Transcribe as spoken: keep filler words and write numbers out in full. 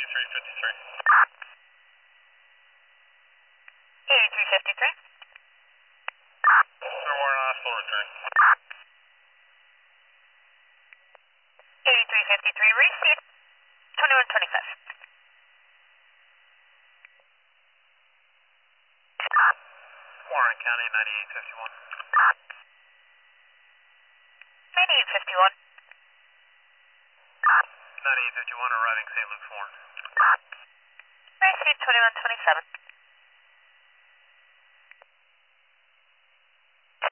eighty-three fifty-three. eighty-three fifty-three. Clearwater Hospital return. eighty-three fifty-three, receipt twenty-one twenty-five. Warren County ninety-eight fifty-one. ninety-eight fifty-one. ninety-eight fifty-one arriving Saint Luke's Warren. Receipt twenty-one twenty-seven.